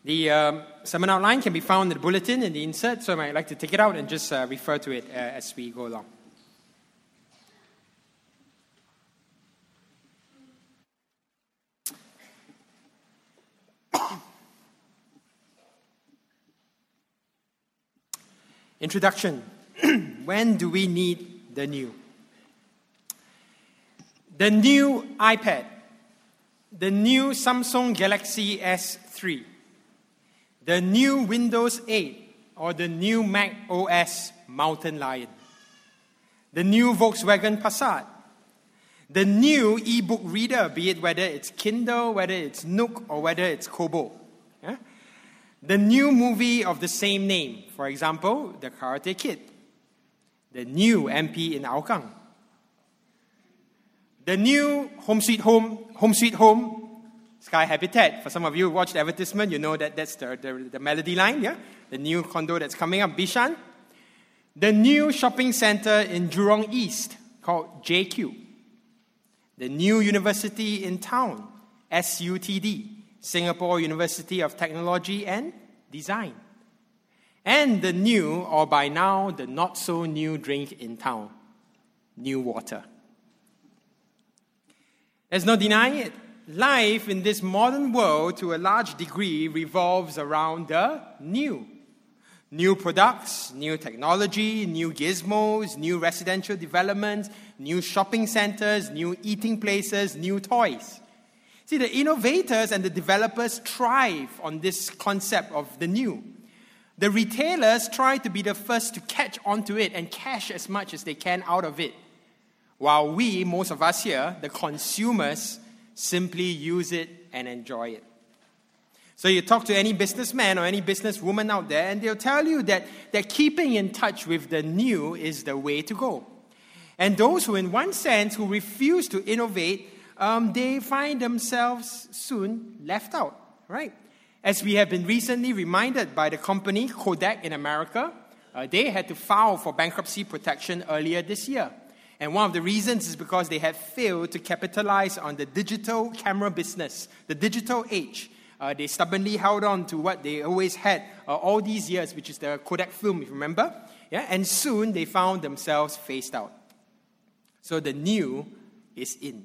The sermon outline can be found in the bulletin in the insert, so I might like to take it out and just refer to it as we go along. Introduction. When do we need the new? The new iPad, the new Samsung Galaxy S3, the new Windows 8 or the new Mac OS Mountain Lion, the new Volkswagen Passat, the new e-book reader, be it whether it's Kindle, whether it's Nook, or whether it's Kobo. Yeah? The new movie of the same name, for example, The Karate Kid, the new MP in Hougang, the new Home Sweet Home, Sky Habitat. For some of you who watched the advertisement, you know that that's the melody line, yeah? The new condo that's coming up, Bishan. The new shopping center in Jurong East called JQ. The new university in town, SUTD, Singapore University of Technology and Design. And the new, or by now, the not-so-new drink in town, New Water. There's no denying it. Life in this modern world, to a large degree, revolves around the new. New products, new technology, new gizmos, new residential developments, new shopping centers, new eating places, new toys. See, the innovators and the developers thrive on this concept of the new. The retailers try to be the first to catch onto it and cash as much as they can out of it. While we, most of us here, the consumers, simply use it and enjoy it. So you talk to any businessman or any businesswoman out there, and they'll tell you that keeping in touch with the new is the way to go. And those who, in one sense, who refuse to innovate, they find themselves soon left out, right? As we have been recently reminded by the company Kodak in America, they had to file for bankruptcy protection earlier this year. And one of the reasons is because they had failed to capitalize on the digital camera business, the digital age. They stubbornly held on to what they always had all these years, which is the Kodak film, if you remember. Yeah? And soon they found themselves phased out. So the new is in.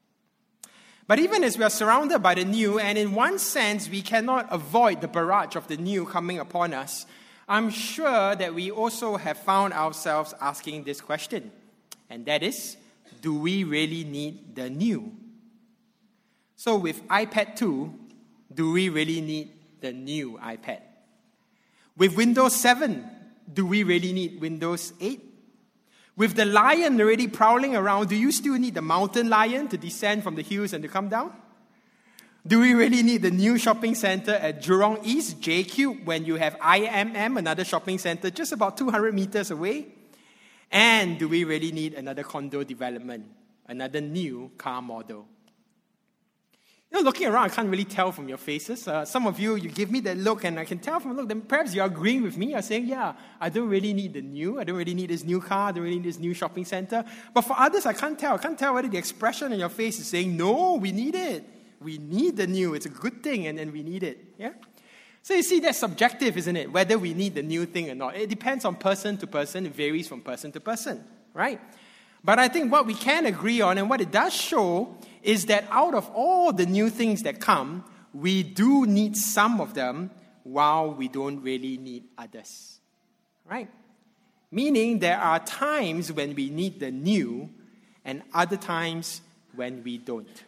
But even as we are surrounded by the new, and in one sense we cannot avoid the barrage of the new coming upon us, I'm sure that we also have found ourselves asking this question. And that is, do we really need the new? So with iPad 2, do we really need the new iPad? With Windows 7, do we really need Windows 8? With the lion already prowling around, do you still need the mountain lion to descend from the hills and to come down? Do we really need the new shopping center at Jurong East, JQ, when you have IMM, another shopping center just about 200 meters away? And do we really need another condo development, another new car model? You know, looking around, I can't really tell from your faces. Some of you give me that look, and I can tell from the look, then perhaps you're agreeing with me. You're saying, yeah, I don't really need the new. I don't really need this new car. I don't really need this new shopping center. But for others, I can't tell. I can't tell whether the expression on your face is saying, no, we need it. We need the new. It's a good thing, and we need it. Yeah? So you see, that's subjective, isn't it? Whether we need the new thing or not. It depends on person to person. It varies from person to person, right? But I think what we can agree on, and what it does show, is that out of all the new things that come, we do need some of them, while we don't really need others, right? Meaning there are times when we need the new, and other times when we don't.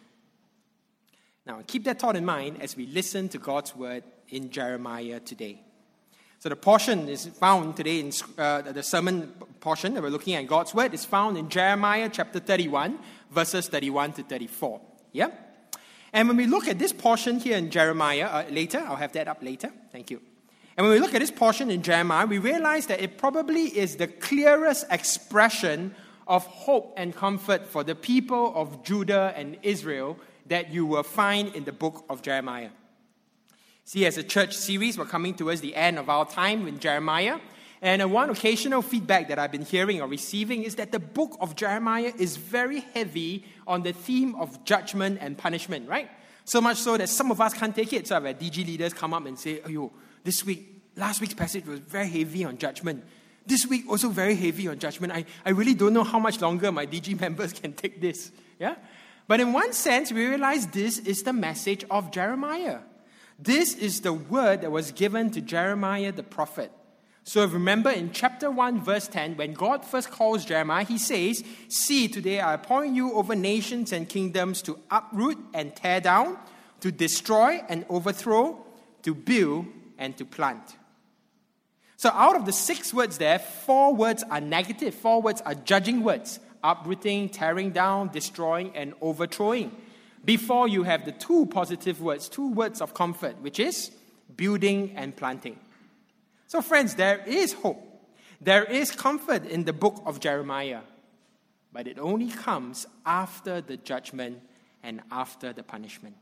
Now, keep that thought in mind as we listen to God's word in Jeremiah today. So the portion is found today in the sermon portion that we're looking at, God's word, is found in Jeremiah chapter 31, verses 31 to 34. Yeah? And when we look at this portion here in Jeremiah, later, I'll have that up later. Thank you. And when we look at this portion in Jeremiah, we realize that it probably is the clearest expression of hope and comfort for the people of Judah and Israel that you will find in the book of Jeremiah. See, as a church series, we're coming towards the end of our time in Jeremiah. And one occasional feedback that I've been hearing or receiving is that the book of Jeremiah is very heavy on the theme of judgment and punishment, right? So much so that some of us can't take it. So I've had DG leaders come up and say, last week's passage was very heavy on judgment. This week also very heavy on judgment. I really don't know how much longer my DG members can take this. Yeah? But in one sense, we realize this is the message of Jeremiah. This is the word that was given to Jeremiah the prophet. So remember in chapter 1, verse 10, when God first calls Jeremiah, he says, "See, today I appoint you over nations and kingdoms to uproot and tear down, to destroy and overthrow, to build and to plant." So out of the 6 words there, 4 words are negative. 4 words are judging words: uprooting, tearing down, destroying, and overthrowing. Before you have the 2 positive words, 2 words of comfort, which is building and planting. So friends, there is hope. There is comfort in the book of Jeremiah. But it only comes after the judgment and after the punishment.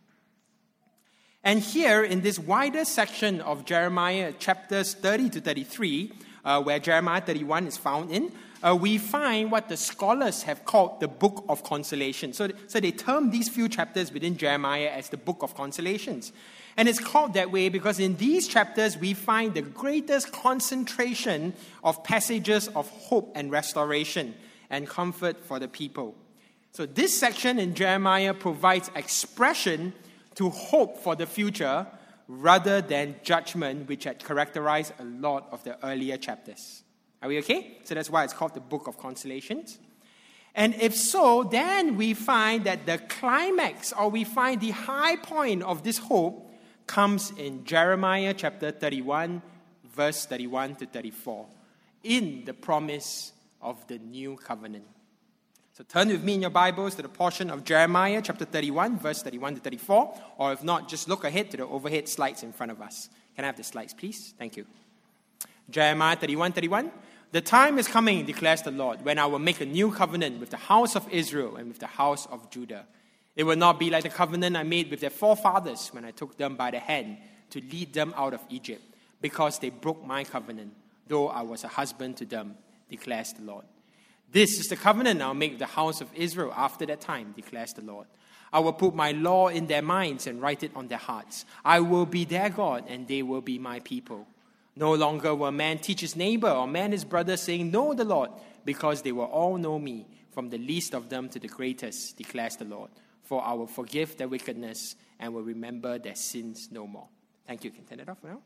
And here in this wider section of Jeremiah, chapters 30 to 33, where Jeremiah 31 is found in, we find what the scholars have called the Book of Consolation. So they term these few chapters within Jeremiah as the Book of Consolations. And it's called that way because in these chapters we find the greatest concentration of passages of hope and restoration and comfort for the people. So this section in Jeremiah provides expression to hope for the future rather than judgment, which had characterized a lot of the earlier chapters. Are we okay? So that's why it's called the Book of Consolations. And if so, then we find that the climax, or we find the high point of this hope, comes in Jeremiah chapter 31, verse 31 to 34, in the promise of the new covenant. So turn with me in your Bibles to the portion of Jeremiah chapter 31, verse 31 to 34, or if not, just look ahead to the overhead slides in front of us. Can I have the slides, please? Thank you. Jeremiah 31:31. "The time is coming, declares the Lord, when I will make a new covenant with the house of Israel and with the house of Judah. It will not be like the covenant I made with their forefathers when I took them by the hand to lead them out of Egypt, because they broke my covenant, though I was a husband to them, declares the Lord. This is the covenant I'll make with the house of Israel after that time, declares the Lord. I will put my law in their minds and write it on their hearts. I will be their God, and they will be my people. No longer will man teach his neighbor or man his brother, saying, 'Know the Lord,' because they will all know me, from the least of them to the greatest, declares the Lord. For I will forgive their wickedness and will remember their sins no more." Thank you. You can turn it off now.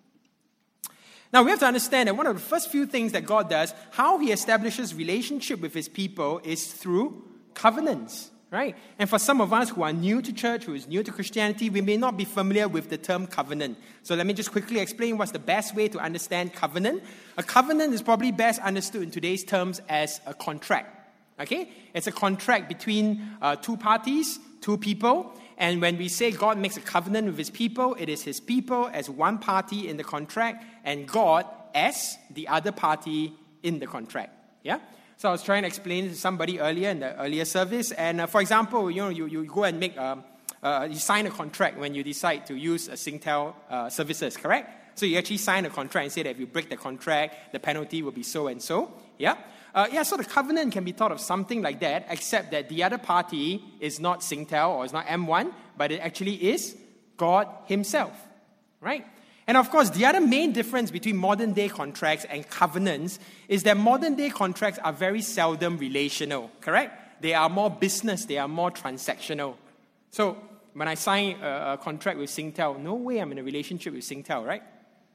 Now, we have to understand that one of the first few things that God does, how he establishes relationship with his people, is through covenants, right? And for some of us who are new to church, who is new to Christianity, we may not be familiar with the term covenant. So let me just quickly explain what's the best way to understand covenant. A covenant is probably best understood in today's terms as a contract. Okay? It's a contract between 2 parties, 2 people. And when we say God makes a covenant with his people, it is his people as one party in the contract and God as the other party in the contract. Yeah? So I was trying to explain to somebody earlier in the earlier service. And for example, you go and make you sign a contract when you decide to use a Singtel services, correct? So you actually sign a contract and say that if you break the contract, the penalty will be so and so. Yeah? So the covenant can be thought of something like that, except that the other party is not Singtel or is not M1, but it actually is God himself, right? And of course, the other main difference between modern day contracts and covenants is that modern day contracts are very seldom relational, correct? They are more business, they are more transactional. So when I sign a contract with Singtel, no way I'm in a relationship with Singtel, right?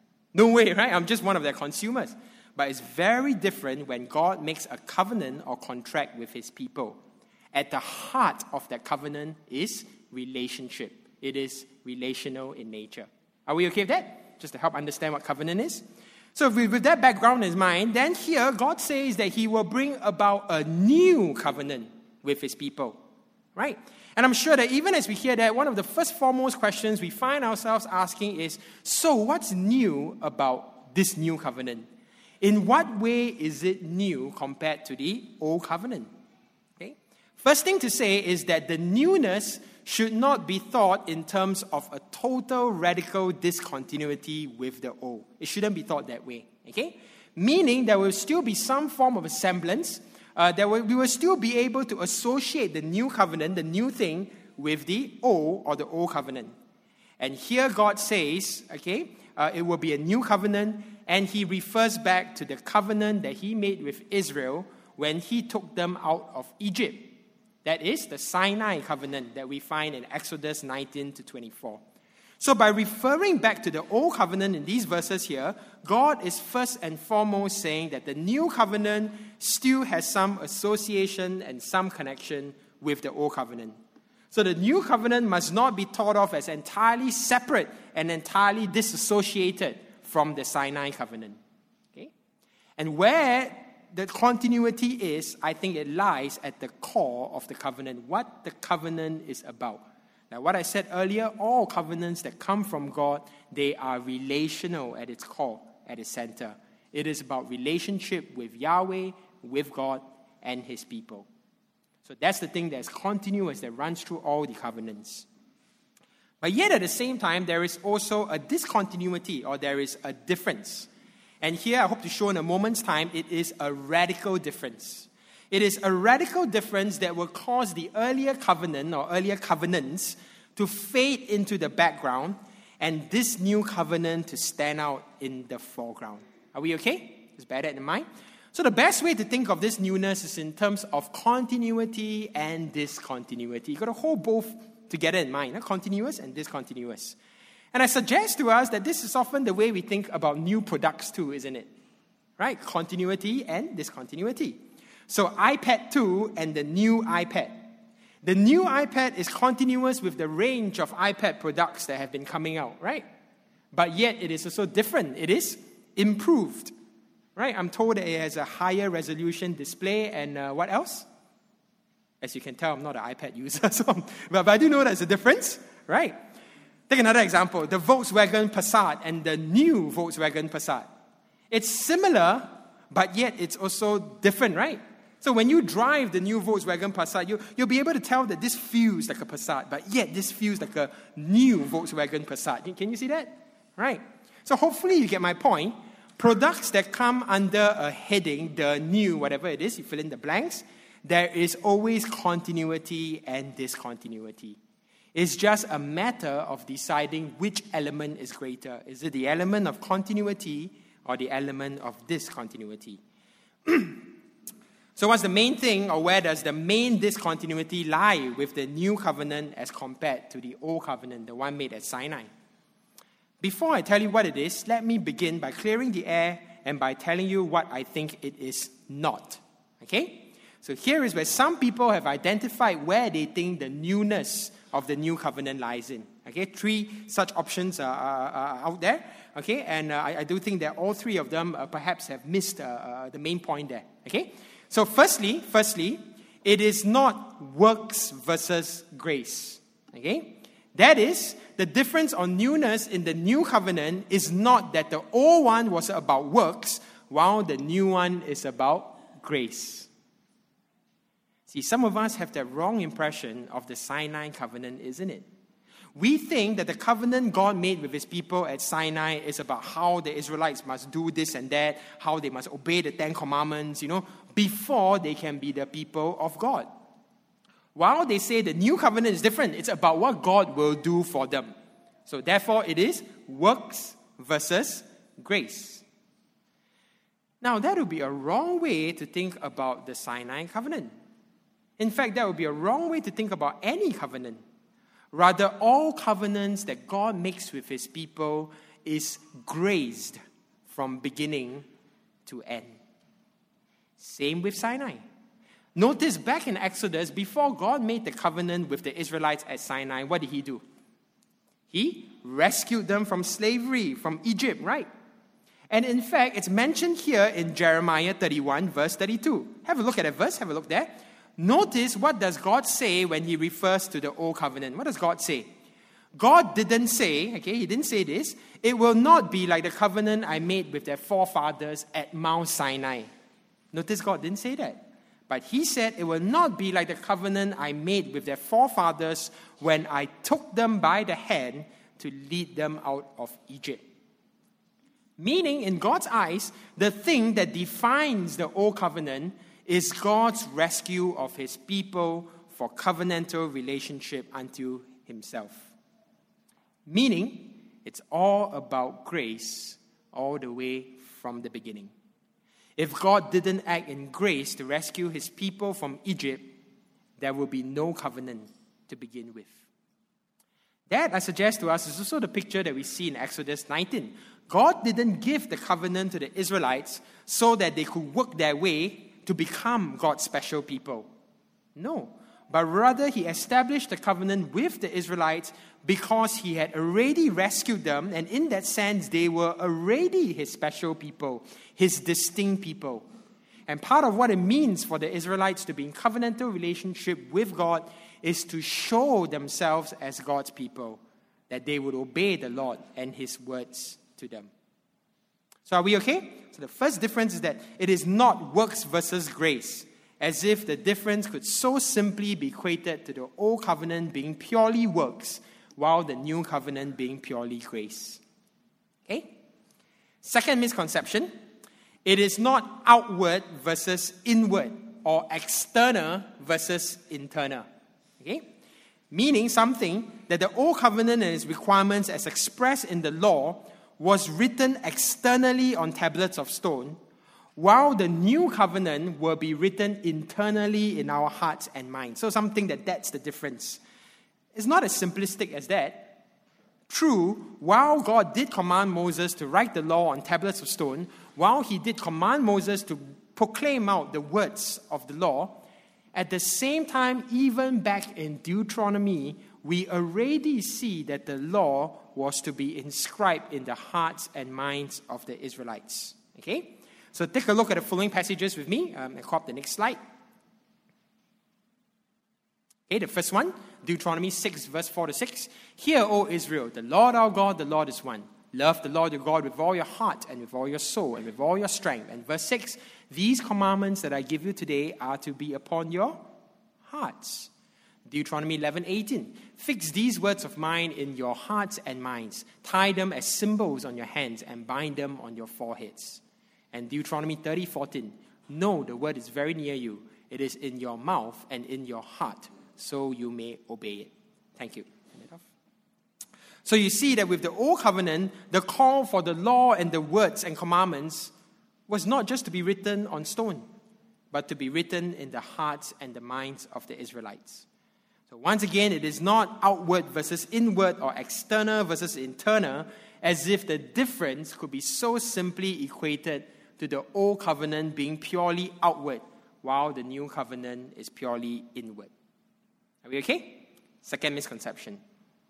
No way, right? I'm just one of their consumers. But it's very different when God makes a covenant or contract with his people. At the heart of that covenant is relationship. It is relational in nature. Are we okay with that? Just to help understand what covenant is. So with that background in mind, then here God says that he will bring about a new covenant with his people. Right? And I'm sure that even as we hear that, one of the first foremost questions we find ourselves asking is, so what's new about this new covenant? In what way is it new compared to the old covenant? Okay? First thing to say is that the newness should not be thought in terms of a total radical discontinuity with the old. It shouldn't be thought that way. Okay? Meaning there will still be some form of a semblance. We will still be able to associate the new covenant, the new thing, with the old or the old covenant. And here God says, it will be a new covenant, and he refers back to the covenant that he made with Israel when he took them out of Egypt. That is the Sinai covenant that we find in Exodus 19 to 24. So by referring back to the old covenant in these verses here, God is first and foremost saying that the new covenant still has some association and some connection with the old covenant. So the new covenant must not be thought of as entirely separate and entirely disassociated from the Sinai covenant. Okay? And where the continuity is, I think it lies at the core of the covenant, what the covenant is about. Now, what I said earlier, all covenants that come from God, they are relational at its core, at its center. It is about relationship with Yahweh, with God, and his people. So that's the thing that's continuous, that runs through all the covenants. But yet at the same time, there is also a discontinuity, or there is a difference. And here I hope to show in a moment's time, it is a radical difference. It is a radical difference that will cause the earlier covenant or earlier covenants to fade into the background and this new covenant to stand out in the foreground. Are we okay? Just bear that in mind. So the best way to think of this newness is in terms of continuity and discontinuity. You've got to hold both together in mind, continuous and discontinuous. And I suggest to us that this is often the way we think about new products too, isn't it? Right? Continuity and discontinuity. So iPad 2 and the new iPad. The new iPad is continuous with the range of iPad products that have been coming out, right? But yet it is also different. It is improved, right? I'm told that it has a higher resolution display and what else? As you can tell, I'm not an iPad user, but I do know there's a difference, right? Take another example, the Volkswagen Passat and the new Volkswagen Passat. It's similar, but yet it's also different, right? So when you drive the new Volkswagen Passat, you'll be able to tell that this feels like a Passat, but yet this feels like a new Volkswagen Passat. Can you see that? Right. So hopefully you get my point. Products that come under a heading, the new, whatever it is, you fill in the blanks, there is always continuity and discontinuity. It's just a matter of deciding which element is greater. Is it the element of continuity or the element of discontinuity? So what's the main thing, or where does the main discontinuity lie with the new covenant as compared to the old covenant, the one made at Sinai? Before I tell you what it is, let me begin by clearing the air and by telling you what I think it is not. Okay? So here is where some people have identified where they think the newness of the new covenant lies in. Okay? 3 such options are out there. Okay? And I do think that all 3 of them perhaps have missed the main point there. Okay? So firstly, it is not works versus grace. Okay? That is, the difference on newness in the new covenant is not that the old one was about works, while the new one is about grace. See, some of us have that wrong impression of the Sinai covenant, isn't it? We think that the covenant God made with his people at Sinai is about how the Israelites must do this and that, how they must obey the 10 commandments, before they can be the people of God. While they say the new covenant is different, it's about what God will do for them. So therefore, it is works versus grace. Now, that would be a wrong way to think about the Sinai covenant. In fact, that would be a wrong way to think about any covenant. Rather, all covenants that God makes with his people is graced from beginning to end. Same with Sinai. Notice back in Exodus, before God made the covenant with the Israelites at Sinai, what did he do? He rescued them from slavery, from Egypt, right? And in fact, it's mentioned here in Jeremiah 31, verse 32. Have a look at that verse, have a look there. Notice what does God say when he refers to the old covenant. What does God say? God didn't say, he didn't say this, it will not be like the covenant I made with their forefathers at Mount Sinai. Notice God didn't say that. But he said it will not be like the covenant I made with their forefathers when I took them by the hand to lead them out of Egypt. Meaning, in God's eyes, the thing that defines the old covenant is God's rescue of his people for covenantal relationship unto himself. Meaning, it's all about grace all the way from the beginning. If God didn't act in grace to rescue his people from Egypt, there will be no covenant to begin with. That, I suggest to us, is also the picture that we see in Exodus 19. God didn't give the covenant to the Israelites so that they could work their way to become God's special people. No, but rather he established the covenant with the Israelites because he had already rescued them, and in that sense, they were already his special people, his distinct people. And part of what it means for the Israelites to be in covenantal relationship with God is to show themselves as God's people, that they would obey the Lord and his words to them. So are we okay? So the first difference is that it is not works versus grace, as if the difference could so simply be equated to the old covenant being purely works, while the new covenant being purely grace. Okay? Second misconception, it is not outward versus inward, or external versus internal. Okay? Meaning something that the old covenant and its requirements as expressed in the law was written externally on tablets of stone, while the new covenant will be written internally in our hearts and minds. So something that's the difference. It's not as simplistic as that. True, while God did command Moses to write the law on tablets of stone, while he did command Moses to proclaim out the words of the law, at the same time, even back in Deuteronomy, we already see that the law was to be inscribed in the hearts and minds of the Israelites. Okay? So take a look at the following passages with me. And copy the next slide. Okay, the first one, Deuteronomy 6, verse 4 to 6. Hear, O Israel, the Lord our God, the Lord is one. Love the Lord your God with all your heart and with all your soul and with all your strength. And verse 6, these commandments that I give you today are to be upon your hearts. Deuteronomy 11:18. Fix these words of mine in your hearts and minds. Tie them as symbols on your hands and bind them on your foreheads. And Deuteronomy 30:14. No, the word is very near you. It is in your mouth and in your heart, so you may obey it. Thank you. So you see that with the Old Covenant, the call for the law and the words and commandments was not just to be written on stone, but to be written in the hearts and the minds of the Israelites. So once again, it is not outward versus inward or external versus internal, as if the difference could be so simply equated to the Old Covenant being purely outward, while the New Covenant is purely inward. Are we okay? Second misconception.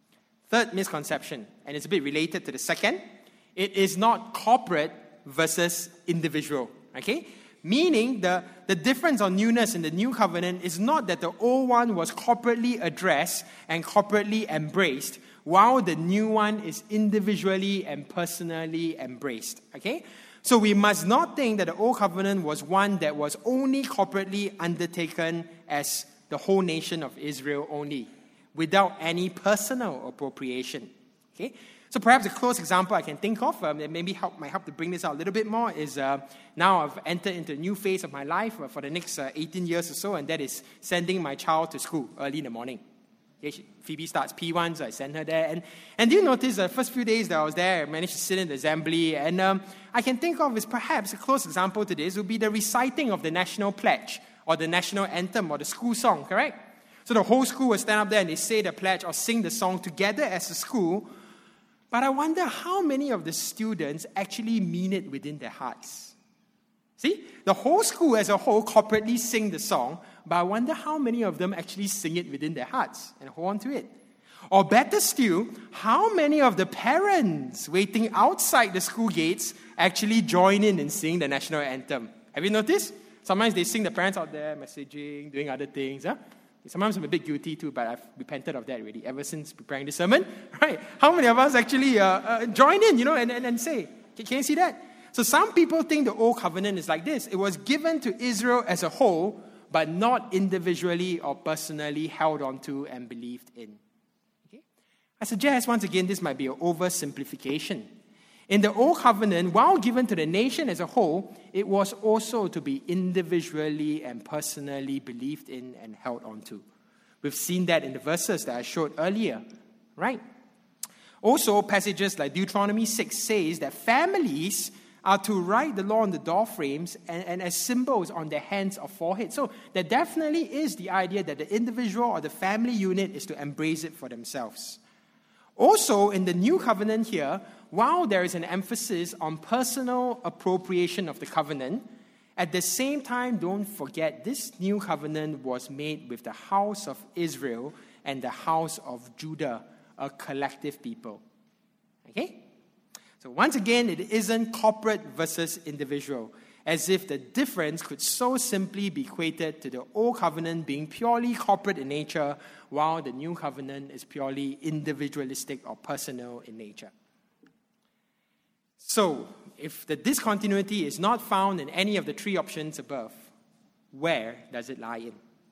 Third misconception, and it's a bit related to the second, it is not corporate versus individual. Okay? Meaning the difference or newness in the New Covenant is not that the old one was corporately addressed and corporately embraced, while the new one is individually and personally embraced. Okay? So we must not think that the Old Covenant was one that was only corporately undertaken as the whole nation of Israel only, without any personal appropriation. Okay? So perhaps a close example I can think of, that maybe might help to bring this out a little bit more, is now I've entered into a new phase of my life for the next 18 years or so, and that is sending my child to school early in the morning. Okay, Phoebe starts P1, so I send her there. And do you notice the first few days that I was there, I managed to sit in the assembly, and I can think of as perhaps a close example to this would be the reciting of the national pledge, or the national anthem, or the school song, correct? So the whole school will stand up there and they say the pledge or sing the song together as a school. But I wonder how many of the students actually mean it within their hearts. See, the whole school as a whole corporately sing the song, but I wonder how many of them actually sing it within their hearts and hold on to it. Or better still, how many of the parents waiting outside the school gates actually join in singing the national anthem? Have you noticed? Sometimes they sing the parents out there, messaging, doing other things. Huh? Sometimes I'm a bit guilty too, but I've repented of that already ever since preparing the sermon. Right? How many of us actually join in, and say, can you see that? So some people think the Old Covenant is like this. It was given to Israel as a whole, but not individually or personally held onto and believed in. Okay? I suggest, once again, this might be an oversimplification. In the Old Covenant, while given to the nation as a whole, it was also to be individually and personally believed in and held onto. We've seen that in the verses that I showed earlier, right? Also, passages like Deuteronomy 6 says that families are to write the law on the door frames and as symbols on their hands or forehead. So there definitely is the idea that the individual or the family unit is to embrace it for themselves. Also, in the New Covenant here, while there is an emphasis on personal appropriation of the covenant, at the same time, don't forget, this New Covenant was made with the house of Israel and the house of Judah, a collective people. Okay? So once again, it isn't corporate versus individual, as if the difference could so simply be equated to the Old Covenant being purely corporate in nature, while the New Covenant is purely individualistic or personal in nature. So, if the discontinuity is not found in any of the three options above, where does it lie in?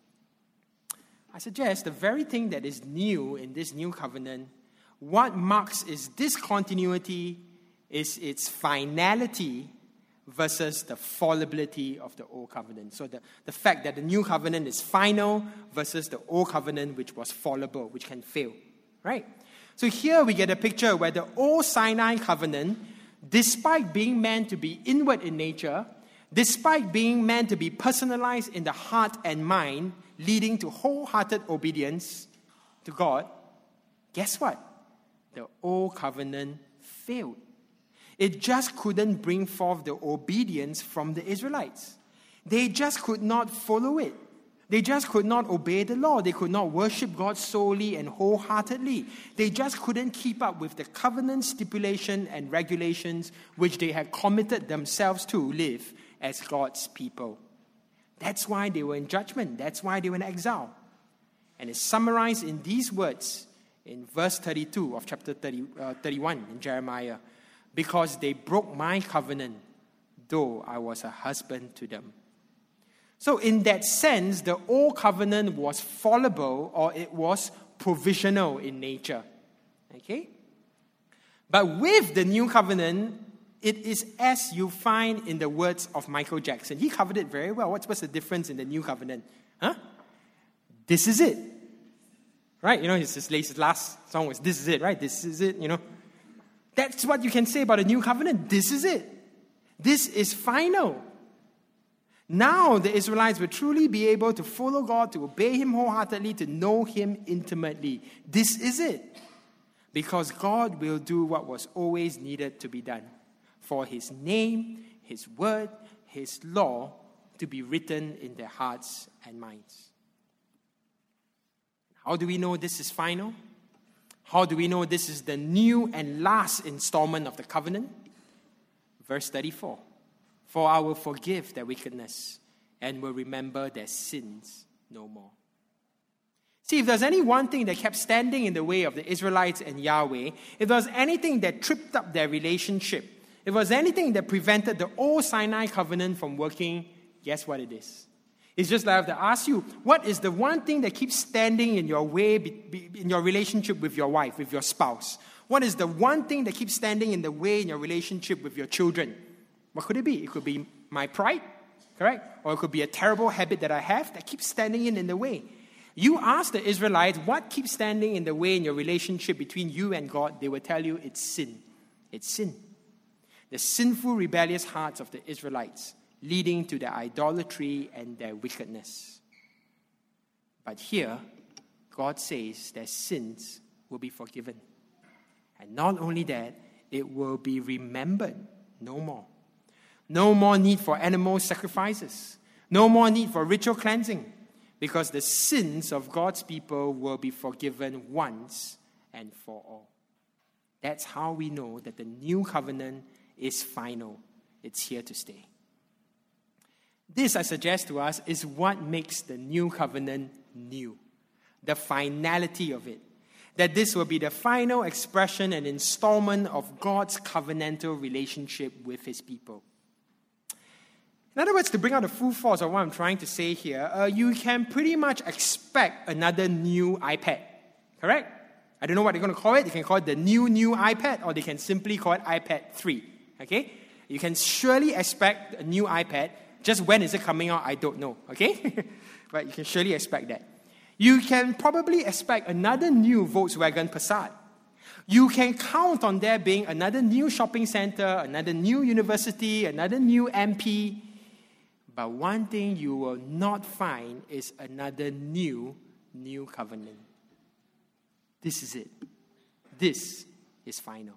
I suggest the very thing that is new in this New Covenant, what marks its discontinuity is its finality versus the fallibility of the Old Covenant. So the fact that the New Covenant is final versus the Old Covenant, which was fallible, which can fail, right? So here we get a picture where the Old Sinai Covenant, despite being meant to be inward in nature, despite being meant to be personalized in the heart and mind, leading to wholehearted obedience to God, guess what? The Old Covenant failed. It just couldn't bring forth the obedience from the Israelites. They just could not follow it. They just could not obey the law. They could not worship God solely and wholeheartedly. They just couldn't keep up with the covenant stipulation and regulations which they had committed themselves to live as God's people. That's why they were in judgment. That's why they were in exile. And it's summarized in these words in verse 32 of chapter 31 in Jeremiah. Because they broke my covenant, though I was a husband to them. So in that sense, the Old Covenant was fallible, or it was provisional in nature. Okay? But with the New Covenant, it is as you find in the words of Michael Jackson. He covered it very well. What's the difference in the New Covenant? This is it. Right? You know, his last song was, this is it, right? This is it, you know. That's what you can say about the New Covenant. This is it. This is final. Now the Israelites will truly be able to follow God, to obey Him wholeheartedly, to know Him intimately. This is it. Because God will do what was always needed to be done. For His name, His word, His law to be written in their hearts and minds. How do we know this is final? How do we know this is the new and last installment of the covenant? Verse 34. For I will forgive their wickedness and will remember their sins no more. See, if there's any one thing that kept standing in the way of the Israelites and Yahweh, if there was anything that tripped up their relationship, if there was anything that prevented the old Sinai covenant from working, guess what it is? It's just like I have to ask you, what is the one thing that keeps standing in your way in your relationship with your wife, with your spouse? What is the one thing that keeps standing in the way in your relationship with your children? What could it be? It could be my pride, correct? Or it could be a terrible habit that I have that keeps standing in the way. You ask the Israelites, what keeps standing in the way in your relationship between you and God? They will tell you it's sin. It's sin. The sinful, rebellious hearts of the Israelites, leading to their idolatry and their wickedness. But here, God says their sins will be forgiven. And not only that, it will be remembered no more. No more need for animal sacrifices. No more need for ritual cleansing. Because the sins of God's people will be forgiven once and for all. That's how we know that the new covenant is final. It's here to stay. This, I suggest to us, is what makes the new covenant new. The finality of it. That this will be the final expression and installment of God's covenantal relationship with His people. In other words, to bring out the full force of what I'm trying to say here, you can pretty much expect another new iPad. Correct? I don't know what they're going to call it. They can call it the new iPad, or they can simply call it iPad 3. Okay? You can surely expect a new iPad. Just when is it coming out, I don't know. Okay? But you can surely expect that. You can probably expect another new Volkswagen Passat. You can count on there being another new shopping center, another new university, another new MP. But one thing you will not find is another new covenant. This is it. This is final.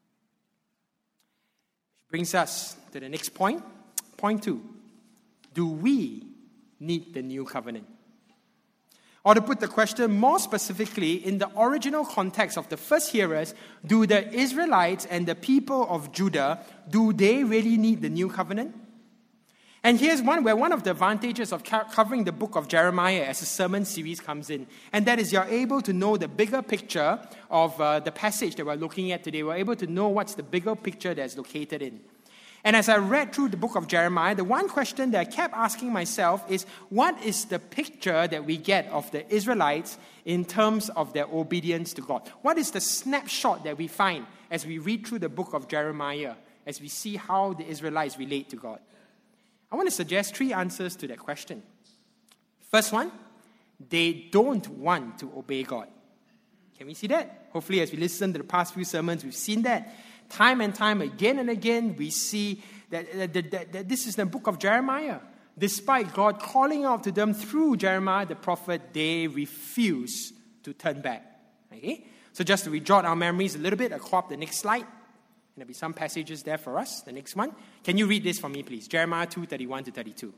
Which brings us to the next point. Point 2. Do we need the new covenant? Or to put the question more specifically, in the original context of the first hearers, do the Israelites and the people of Judah, do they really need the new covenant? And here's where one of the advantages of covering the book of Jeremiah as a sermon series comes in. And that is you're able to know the bigger picture of the passage that we're looking at today. We're able to know what's the bigger picture that's located in. And as I read through the book of Jeremiah, the one question that I kept asking myself is, what is the picture that we get of the Israelites in terms of their obedience to God? What is the snapshot that we find as we read through the book of Jeremiah, as we see how the Israelites relate to God? I want to suggest 3 answers to that question. First one, they don't want to obey God. Can we see that? Hopefully, as we listen to the past few sermons, we've seen that. Time and time, again and again, we see that this is the book of Jeremiah. Despite God calling out to them through Jeremiah the prophet, they refuse to turn back. Okay? So just to re-jot our memories a little bit, I'll call up the next slide. And there'll be some passages there for us. The next one. Can you read this for me, please? Jeremiah 2:31 to 32.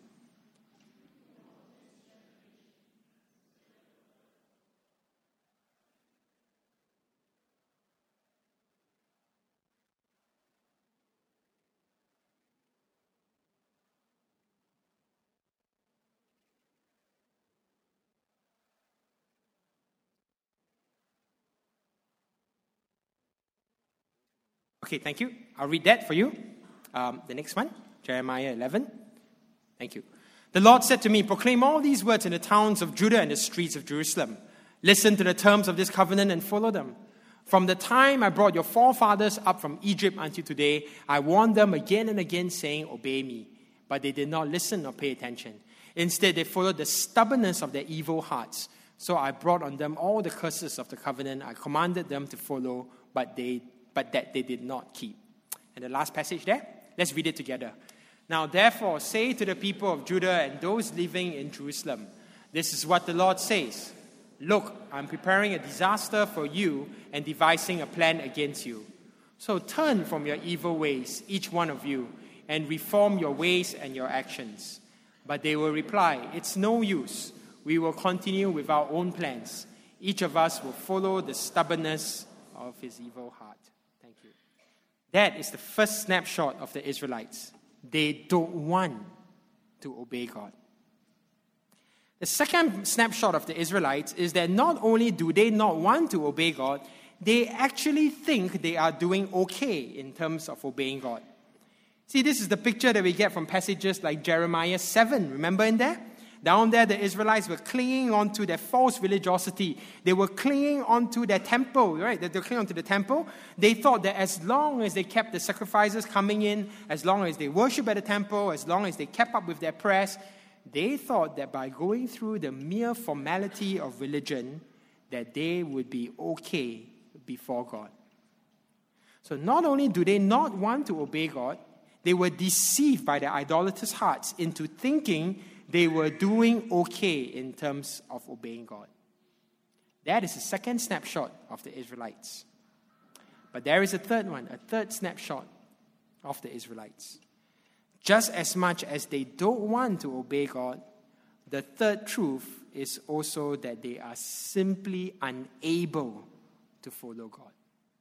Okay, thank you. I'll read that for you. The next one, Jeremiah 11. Thank you. The Lord said to me, proclaim all these words in the towns of Judah and the streets of Jerusalem. Listen to the terms of this covenant and follow them. From the time I brought your forefathers up from Egypt until today, I warned them again and again, saying, obey me. But they did not listen or pay attention. Instead, they followed the stubbornness of their evil hearts. So I brought on them all the curses of the covenant I commanded them to follow, but that they did not keep. And the last passage there, let's read it together. Now therefore say to the people of Judah and those living in Jerusalem, this is what the Lord says. Look, I'm preparing a disaster for you and devising a plan against you. So turn from your evil ways, each one of you, and reform your ways and your actions. But they will reply, it's no use. We will continue with our own plans. Each of us will follow the stubbornness of his evil heart. Thank you. That is the first snapshot of the Israelites. They don't want to obey God. The second snapshot of the Israelites is that not only do they not want to obey God, they actually think they are doing okay in terms of obeying God. See, this is the picture that we get from passages like Jeremiah 7. Remember in there? Down there, the Israelites were clinging on to their false religiosity. They were clinging on to their temple, right? They were clinging on to the temple. They thought that as long as they kept the sacrifices coming in, as long as they worshiped at the temple, as long as they kept up with their prayers, they thought that by going through the mere formality of religion, that they would be okay before God. So not only do they not want to obey God, they were deceived by their idolatrous hearts into thinking they were doing okay in terms of obeying God. That is the second snapshot of the Israelites. But there is a third one, a third snapshot of the Israelites. Just as much as they don't want to obey God, the third truth is also that they are simply unable to follow God.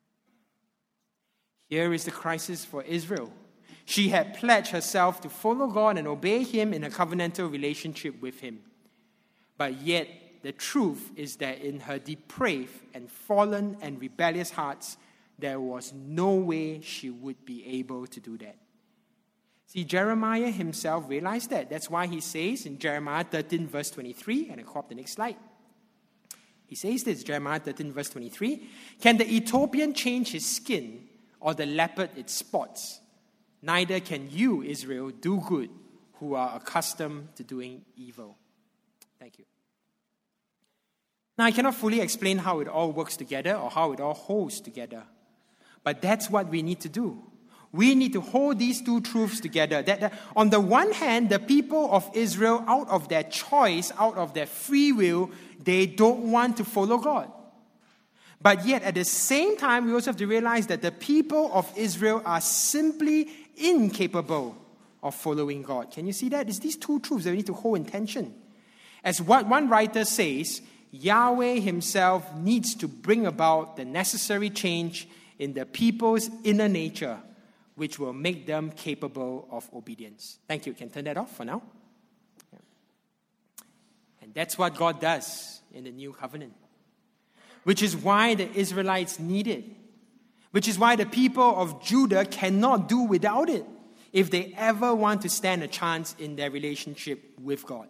Here is the crisis for Israel. She had pledged herself to follow God and obey Him in a covenantal relationship with Him. But yet, the truth is that in her depraved and fallen and rebellious hearts, there was no way she would be able to do that. See, Jeremiah himself realized that. That's why he says in Jeremiah 13, verse 23, and I call up the next slide. He says this, Jeremiah 13, verse 23, can the Ethiopian change his skin or the leopard its spots? Neither can you, Israel, do good who are accustomed to doing evil. Thank you. Now, I cannot fully explain how it all works together or how it all holds together. But that's what we need to do. We need to hold these two truths together. That on the one hand, the people of Israel, out of their choice, out of their free will, they don't want to follow God. But yet, at the same time, we also have to realize that the people of Israel are simply incapable of following God. Can you see that? It's these two truths that we need to hold in tension. As what one writer says, Yahweh himself needs to bring about the necessary change in the people's inner nature, which will make them capable of obedience. Thank you. You can turn that off for now. Yeah. And that's what God does in the new covenant, which is why the Israelites need it, which is why the people of Judah cannot do without it if they ever want to stand a chance in their relationship with God.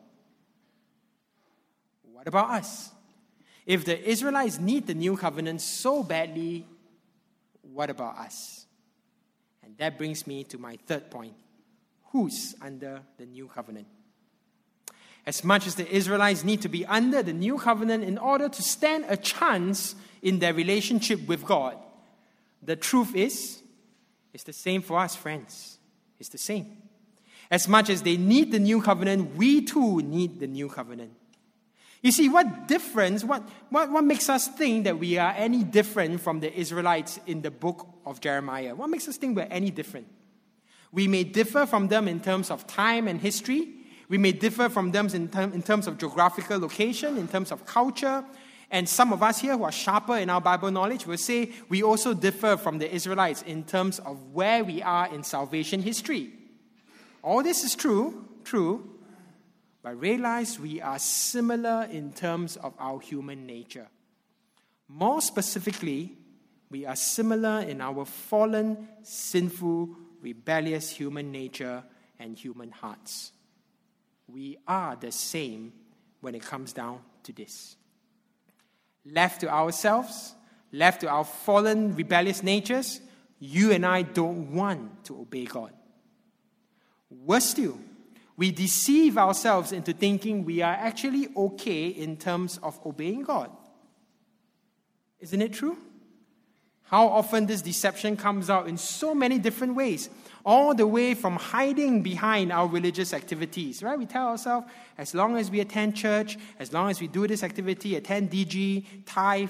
What about us? If the Israelites need the new covenant so badly, what about us? And that brings me to my third point. Who's under the new covenant? As much as the Israelites need to be under the new covenant in order to stand a chance in their relationship with God, the truth is, it's the same for us, friends. It's the same. As much as they need the new covenant, we too need the new covenant. You see, what difference, what makes us think that we are any different from the Israelites in the book of Jeremiah? What makes us think we're any different? We may differ from them in terms of time and history. We may differ from them in terms of geographical location, in terms of culture. And some of us here who are sharper in our Bible knowledge will say we also differ from the Israelites in terms of where we are in salvation history. All this is true, but realize we are similar in terms of our human nature. More specifically, we are similar in our fallen, sinful, rebellious human nature and human hearts. We are the same when it comes down to this. Left to ourselves, left to our fallen, rebellious natures, you and I don't want to obey God. Worse still, we deceive ourselves into thinking we are actually okay in terms of obeying God. Isn't it true? How often this deception comes out in so many different ways, all the way from hiding behind our religious activities, right? We tell ourselves, as long as we attend church, as long as we do this activity, attend DG, tithe,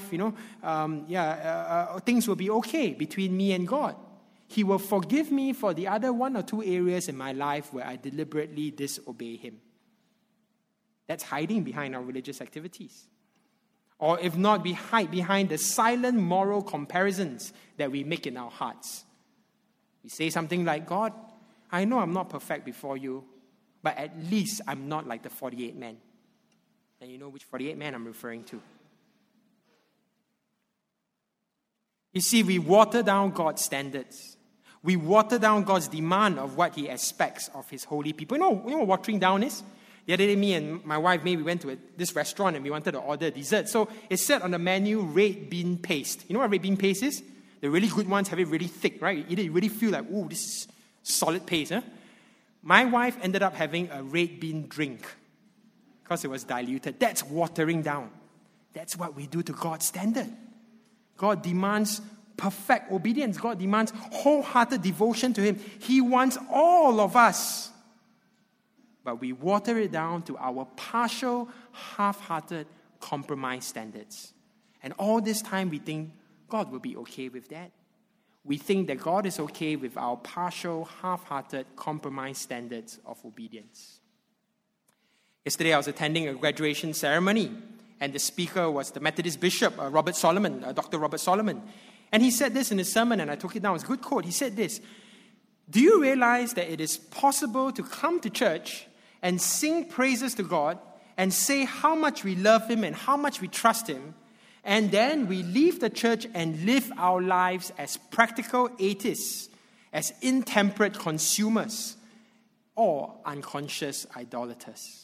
things will be okay between me and God. He will forgive me for the other 1 or 2 areas in my life where I deliberately disobey him. That's hiding behind our religious activities. Or if not, we hide behind the silent moral comparisons that we make in our hearts. We say something like, God, I know I'm not perfect before you, but at least I'm not like the 48 men. And you know which 48 men I'm referring to. You see, we water down God's standards. We water down God's demand of what he expects of his holy people. You know what watering down is? The other day, me and my wife, we went to this restaurant and we wanted to order dessert. So it said on the menu, red bean paste. You know what red bean paste is? The really good ones have it really thick, right? You eat it, you really feel like, ooh, this is solid paste. Huh? My wife ended up having a red bean drink because it was diluted. That's watering down. That's what we do to God's standard. God demands perfect obedience. God demands wholehearted devotion to him. He wants all of us. But we water it down to our partial, half-hearted, compromised standards. And all this time we think God will be okay with that. We think that God is okay with our partial, half-hearted, compromised standards of obedience. Yesterday I was attending a graduation ceremony, and the speaker was the Methodist Bishop, Dr. Robert Solomon. And he said this in his sermon, and I took it down. It's a good quote. He said this: do you realize that it is possible to come to church and sing praises to God and say how much we love him and how much we trust him, and then we leave the church and live our lives as practical atheists, as intemperate consumers, or unconscious idolaters?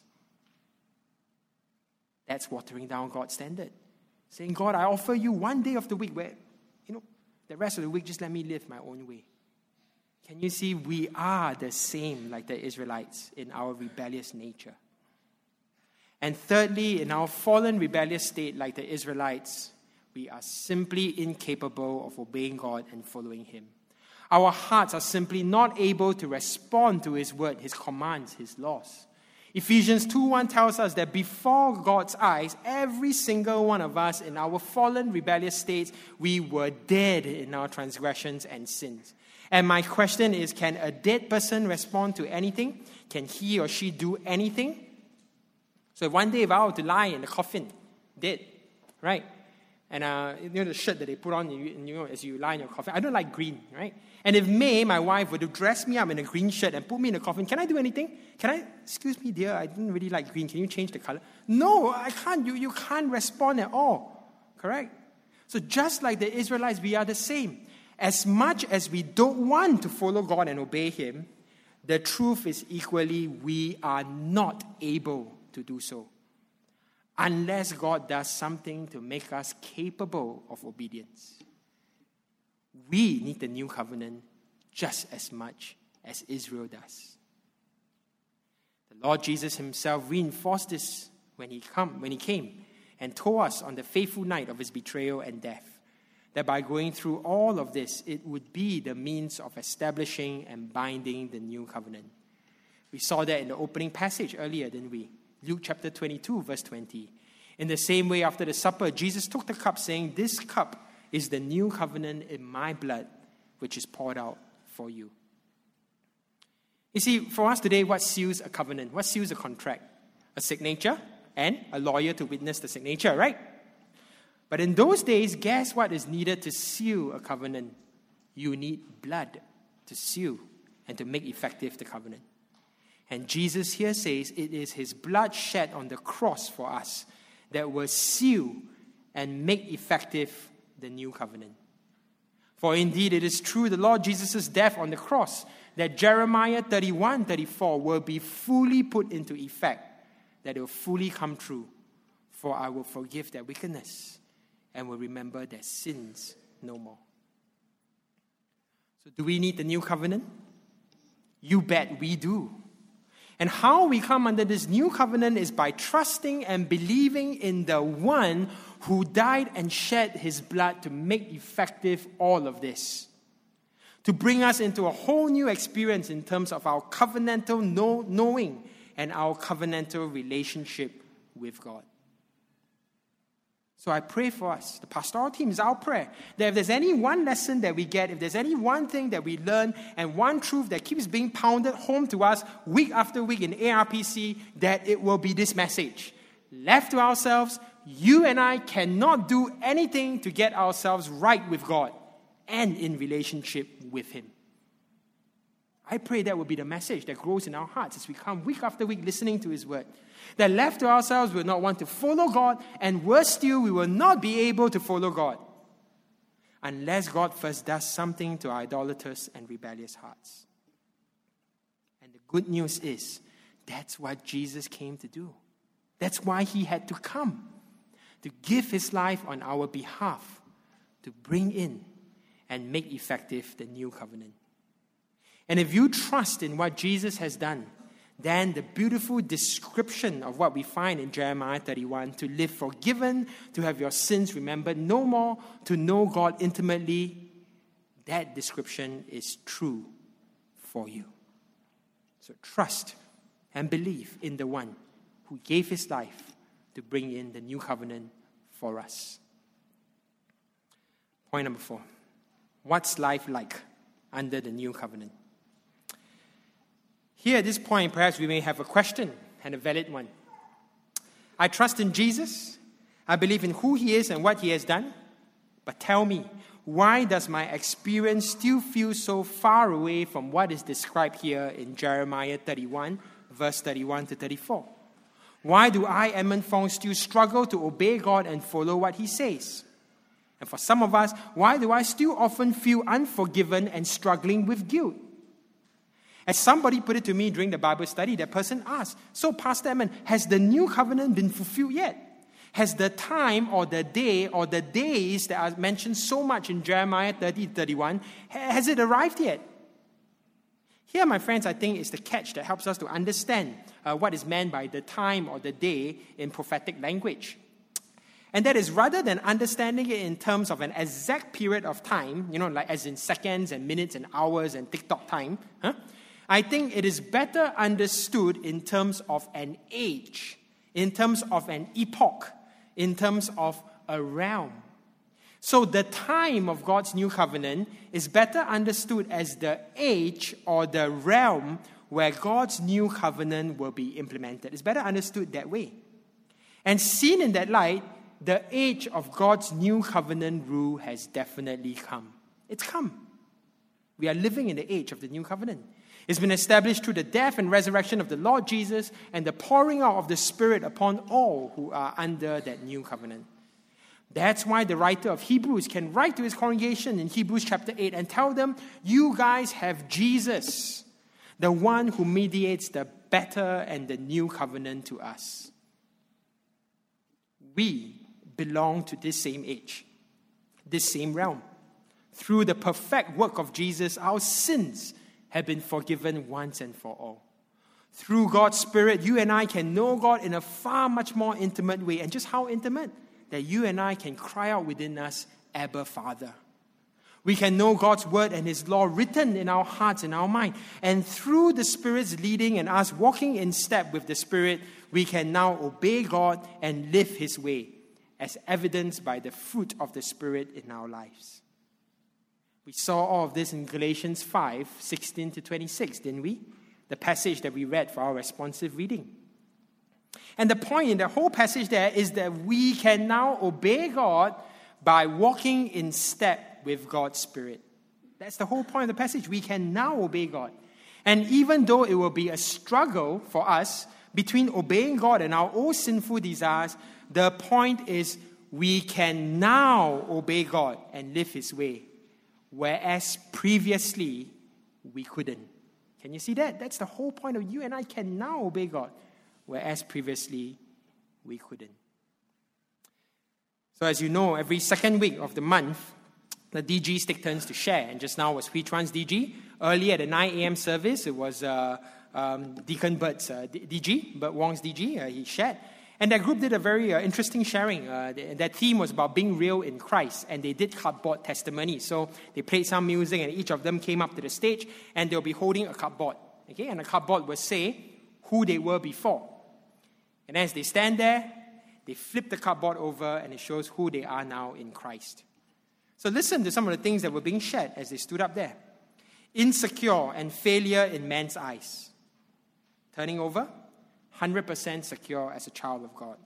That's watering down God's standard. Saying, God, I offer you 1 day of the week where, the rest of the week, just let me live my own way. Can you see, we are the same like the Israelites in our rebellious nature. And thirdly, in our fallen rebellious state like the Israelites, we are simply incapable of obeying God and following Him. Our hearts are simply not able to respond to His word, His commands, His laws. Ephesians 2:1 tells us that before God's eyes, every single one of us in our fallen rebellious states, we were dead in our transgressions and sins. And my question is, can a dead person respond to anything? Can he or she do anything? So one day if I were to lie in the coffin, dead, right? And the shirt that they put on you as you lie in your coffin, I don't like green, right? And if May, my wife, were to dress me up in a green shirt and put me in a coffin, can I do anything? Excuse me, dear, I didn't really like green. Can you change the color? No, I can't. You can't respond at all. Correct? So just like the Israelites, we are the same. As much as we don't want to follow God and obey Him, the truth is equally we are not able to do so. Unless God does something to make us capable of obedience. We need the new covenant just as much as Israel does. The Lord Jesus Himself reinforced this when He came and told us on the fateful night of His betrayal and death that by going through all of this, it would be the means of establishing and binding the new covenant. We saw that in the opening passage earlier, didn't we? Luke chapter 22, verse 20. In the same way, after the supper, Jesus took the cup, saying, "This cup is the new covenant in my blood, which is poured out for you." You see, for us today, what seals a covenant? What seals a contract? A signature and a lawyer to witness the signature, right? But in those days, guess what is needed to seal a covenant? You need blood to seal and to make effective the covenant. And Jesus here says it is His blood shed on the cross for us that will seal and make effective the new covenant. For indeed it is through the Lord Jesus' death on the cross that Jeremiah 31:34 will be fully put into effect, that it will fully come true. For I will forgive their wickedness and will remember their sins no more. So do we need the new covenant? You bet we do. And how we come under this new covenant is by trusting and believing in the one who died and shed his blood to make effective all of this. To bring us into a whole new experience in terms of our covenantal knowing and our covenantal relationship with God. So I pray for us, the pastoral team, is our prayer, that if there's any one lesson that we get, if there's any one thing that we learn, and one truth that keeps being pounded home to us week after week in ARPC, that it will be this message. Left to ourselves, you and I cannot do anything to get ourselves right with God and in relationship with Him. I pray that will be the message that grows in our hearts as we come week after week listening to His word. That left to ourselves, we will not want to follow God, and worse still, we will not be able to follow God unless God first does something to our idolaters and rebellious hearts. And the good news is, that's what Jesus came to do. That's why He had to come, to give His life on our behalf, to bring in and make effective the new covenant. And if you trust in what Jesus has done, then the beautiful description of what we find in Jeremiah 31, to live forgiven, to have your sins remembered no more, to know God intimately, that description is true for you. So trust and believe in the one who gave His life to bring in the new covenant for us. Point number 4. What's life like under the new covenant? Here at this point, perhaps we may have a question, and a valid one. I trust in Jesus. I believe in who He is and what He has done. But tell me, why does my experience still feel so far away from what is described here in Jeremiah 31, verse 31 to 34? Why do I, Edmund Fong, still struggle to obey God and follow what He says? And for some of us, why do I still often feel unforgiven and struggling with guilt? As somebody put it to me during the Bible study, that person asked, so Pastor Edmund, has the new covenant been fulfilled yet? Has the time or the day or the days that are mentioned so much in Jeremiah 30, 31, has it arrived yet? Here, my friends, I think is the catch that helps us to understand what is meant by the time or the day in prophetic language. And that is, rather than understanding it in terms of an exact period of time, like as in seconds and minutes and hours and TikTok time, I think it is better understood in terms of an age, in terms of an epoch, in terms of a realm. So the time of God's new covenant is better understood as the age or the realm where God's new covenant will be implemented. It's better understood that way. And seen in that light, the age of God's new covenant rule has definitely come. It's come. We are living in the age of the new covenant. It's been established through the death and resurrection of the Lord Jesus and the pouring out of the Spirit upon all who are under that new covenant. That's why the writer of Hebrews can write to his congregation in Hebrews chapter 8 and tell them, you guys have Jesus, the one who mediates the better and the new covenant to us. We belong to this same age, this same realm. Through the perfect work of Jesus, our sins have been forgiven once and for all. Through God's Spirit, you and I can know God in a far much more intimate way. And just how intimate? That you and I can cry out within us, Abba, Father. We can know God's word and His law written in our hearts and our mind. And through the Spirit's leading and us walking in step with the Spirit, we can now obey God and live His way, as evidenced by the fruit of the Spirit in our lives. We saw all of this in Galatians 5, 16 to 26, didn't we? The passage that we read for our responsive reading. And the point in the whole passage there is that we can now obey God by walking in step with God's Spirit. That's the whole point of the passage. We can now obey God. And even though it will be a struggle for us between obeying God and our own sinful desires, the point is we can now obey God and live His way, whereas previously we couldn't. Can you see that? That's the whole point of you and I can now obey God, whereas previously we couldn't. So as you know, every second week of the month, the DGs take turns to share. And just now was Hui Chuan's DG. Earlier at the 9 a.m. service, it was Deacon Bert's DG, Bert Wong's DG. He shared. And that group did a very interesting sharing. That theme was about being real in Christ. And they did cardboard testimony. So they played some music and each of them came up to the stage and they'll be holding a cardboard. Okay? And the cardboard will say who they were before. And as they stand there, they flip the cardboard over and it shows who they are now in Christ. So listen to some of the things that were being shared as they stood up there. Insecure and failure in man's eyes. Turning over, 100% secure as a child of God.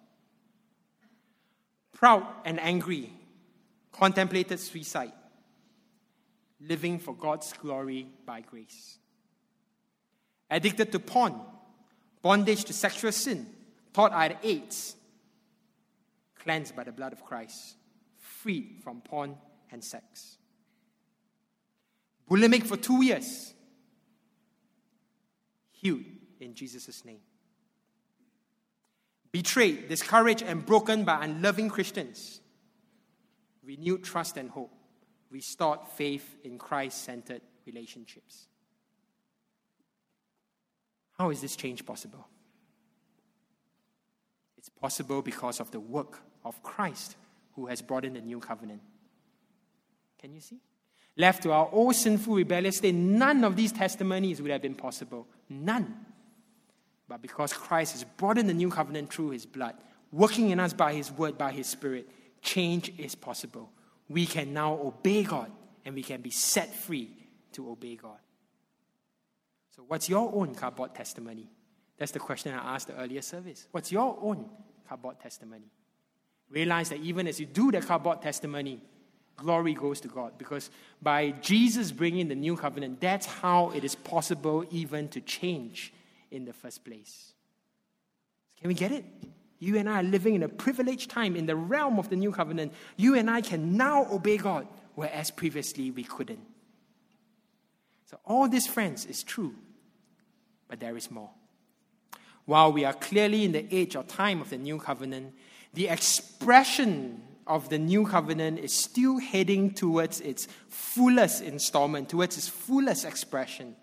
Proud and angry, contemplated suicide. Living for God's glory by grace. Addicted to porn, bondage to sexual sin, thought I had AIDS. Cleansed by the blood of Christ, freed from porn and sex. Bulimic for 2 years, healed in Jesus' name. Betrayed, discouraged, and broken by unloving Christians. Renewed trust and hope. Restored faith in Christ-centered relationships. How is this change possible? It's possible because of the work of Christ who has brought in the new covenant. Can you see? Left to our old sinful rebellious state, none of these testimonies would have been possible. None. But because Christ has brought in the new covenant through His blood, working in us by His word, by His Spirit, change is possible. We can now obey God and we can be set free to obey God. So what's your own cardboard testimony? That's the question I asked the earlier service. What's your own cardboard testimony? Realize that even as you do the cardboard testimony, glory goes to God. Because by Jesus bringing the new covenant, that's how it is possible even to change in the first place. Can we get it? You and I are living in a privileged time in the realm of the new covenant. You and I can now obey God, whereas previously we couldn't. So all this, friends, is true. But there is more. While we are clearly in the age or time of the new covenant, the expression of the new covenant is still heading towards its fullest installment, towards its fullest expression.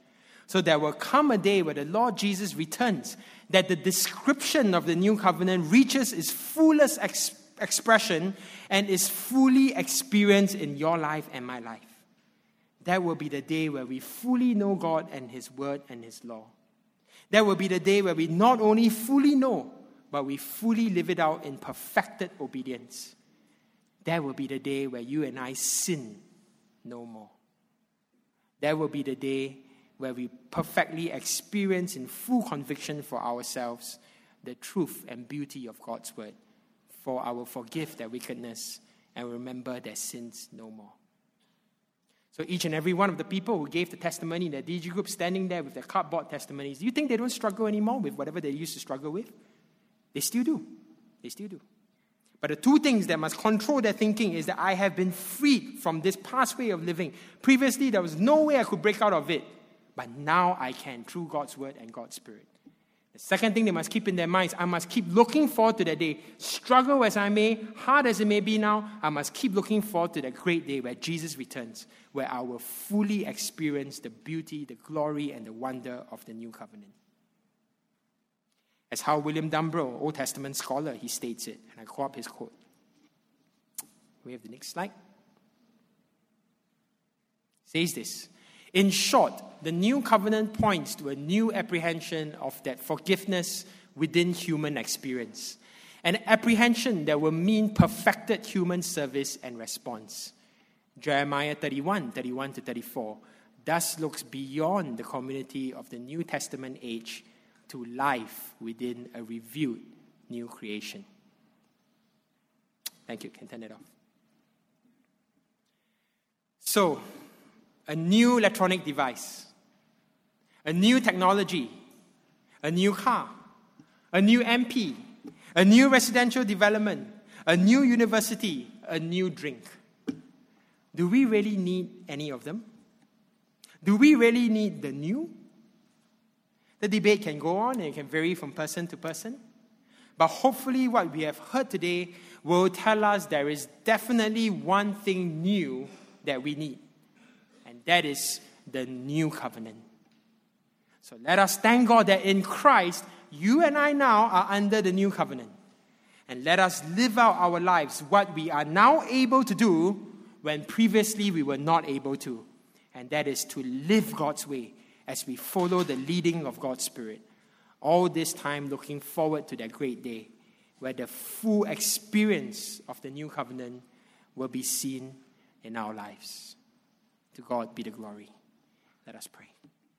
So there will come a day where the Lord Jesus returns, that the description of the new covenant reaches its fullest expression and is fully experienced in your life and my life. That will be the day where we fully know God and His word and His law. That will be the day where we not only fully know, but we fully live it out in perfected obedience. That will be the day where you and I sin no more. That will be the day where we perfectly experience in full conviction for ourselves the truth and beauty of God's word, for our forgive their wickedness and remember their sins no more. So each and every one of the people who gave the testimony in the DG group standing there with their cardboard testimonies, do you think they don't struggle anymore with whatever they used to struggle with? They still do. They still do. But the two things that must control their thinking is that I have been freed from this past way of living. Previously, there was no way I could break out of it. But now I can through God's word and God's spirit. The second thing they must keep in their minds, I must keep looking forward to that day. Struggle as I may, hard as it may be now, I must keep looking forward to that great day where Jesus returns, where I will fully experience the beauty, the glory, and the wonder of the new covenant. As how William Dunbro, Old Testament scholar, he states it, and I quote his quote. We have the next slide. It says this: in short, the new covenant points to a new apprehension of that forgiveness within human experience, an apprehension that will mean perfected human service and response. Jeremiah 31:31-34, thus looks beyond the community of the New Testament age to life within a revealed new creation. Thank you. Can turn it off. So, a new electronic device, a new technology, a new car, a new MP, a new residential development, a new university, a new drink. Do we really need any of them? Do we really need the new? The debate can go on and it can vary from person to person. But hopefully what we have heard today will tell us there is definitely one thing new that we need. And that is the new covenant. So let us thank God that in Christ, you and I now are under the new covenant. And let us live out our lives what we are now able to do when previously we were not able to. And that is to live God's way as we follow the leading of God's Spirit. All this time looking forward to that great day where the full experience of the new covenant will be seen in our lives. To God be the glory. Let us pray.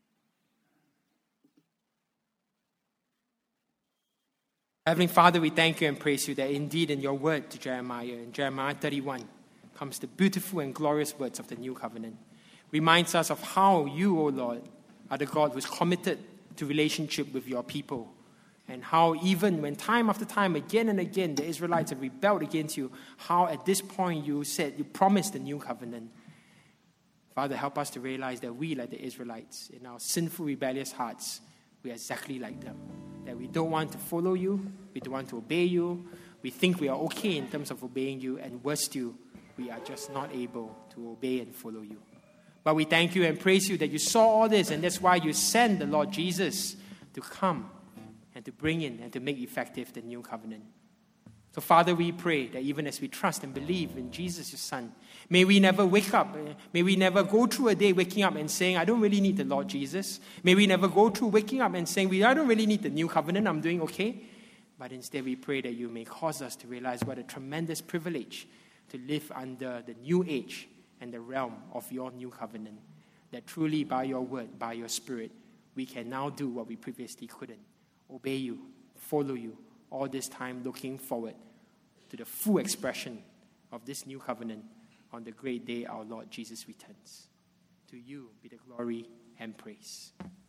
Heavenly Father, we thank you and praise you that indeed in your word to Jeremiah, in Jeremiah 31, comes the beautiful and glorious words of the new covenant. Reminds us of how you, O Lord, are the God who is committed to relationship with your people. And how even when time after time, again and again, the Israelites have rebelled against you, how at this point you said, you promised the new covenant. Father, help us to realize that we, like the Israelites, in our sinful, rebellious hearts, we are exactly like them. That we don't want to follow you, we don't want to obey you, we think we are okay in terms of obeying you, and worse still, we are just not able to obey and follow you. But we thank you and praise you that you saw all this, and that's why you sent the Lord Jesus to come and to bring in and to make effective the new covenant. So, Father, we pray that even as we trust and believe in Jesus, your Son, may we never wake up, may we never go through a day waking up and saying, I don't really need the Lord Jesus. May we never go through waking up and saying, I don't really need the new covenant, I'm doing okay. But instead we pray that you may cause us to realize what a tremendous privilege to live under the new age and the realm of your new covenant. That truly by your word, by your Spirit, we can now do what we previously couldn't. Obey you, follow you, all this time looking forward to the full expression of this new covenant on the great day our Lord Jesus returns. To you be the glory and praise.